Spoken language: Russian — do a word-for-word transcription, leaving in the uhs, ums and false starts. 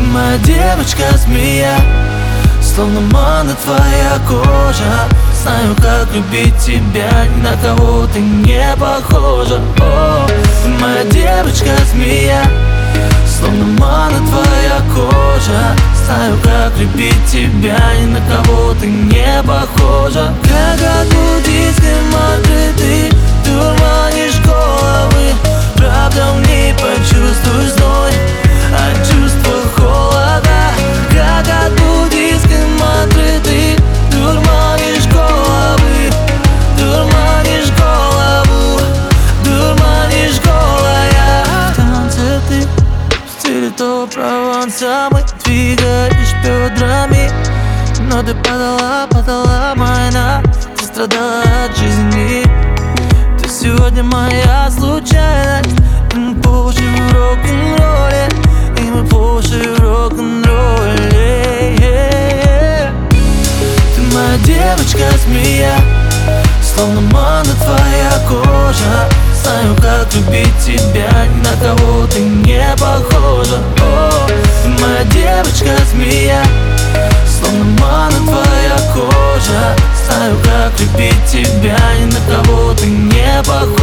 моя девочка-змея, словно манна твоя кожа. Знаю, как любить тебя, ни на кого ты не похожа. О, ты моя девочка-змея, словно манна твоя кожа. Знаю, как любить тебя, ни на кого ты не похожа. Как от буддийской мантры ты дурманишь головы. Правда, в ней почувствуешь зной от чувства холода. Как от буддийской мантры ты дурманишь головы. Дурманишь голову, дурманишь голая. В танце ты в стиле того Прованса. Мы двигаешь бедрами, но ты падала, падала майна. Ты страдала от жизни. Ты сегодня моя случайность. Мы по уши в рок-н-ролле, и мы по уши в рок-н-ролле. Ты моя девочка-змея, словно манна твоя кожа. Знаю, как любить тебя, ни на кого ты не похожа. О, ты моя девочка-змея, словно манна твоя кожа. Знаю, как любить тебя, ни на кого ты не похожа.